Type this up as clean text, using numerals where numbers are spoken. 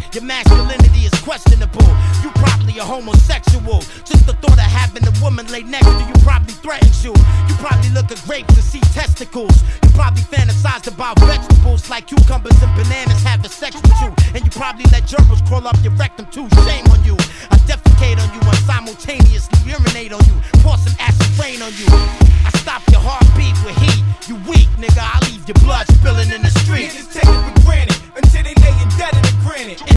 Your masculinity is questionable. You probably a homosexual. Just the thought of having a woman lay next to you probably threatens you. You probably look at grapes and see testicles. You probably fantasize about vegetables like cucumbers and bananas having sex with you. And you probably let germs crawl up your rectum too. Shame on you. I defecate on you and simultaneously urinate on you. Pour some acid rain on you. I stop your heartbeat with heat. You weak, nigga. I leave your blood spilling in the street. Niggas take it for granted until they lay you dead in the granite.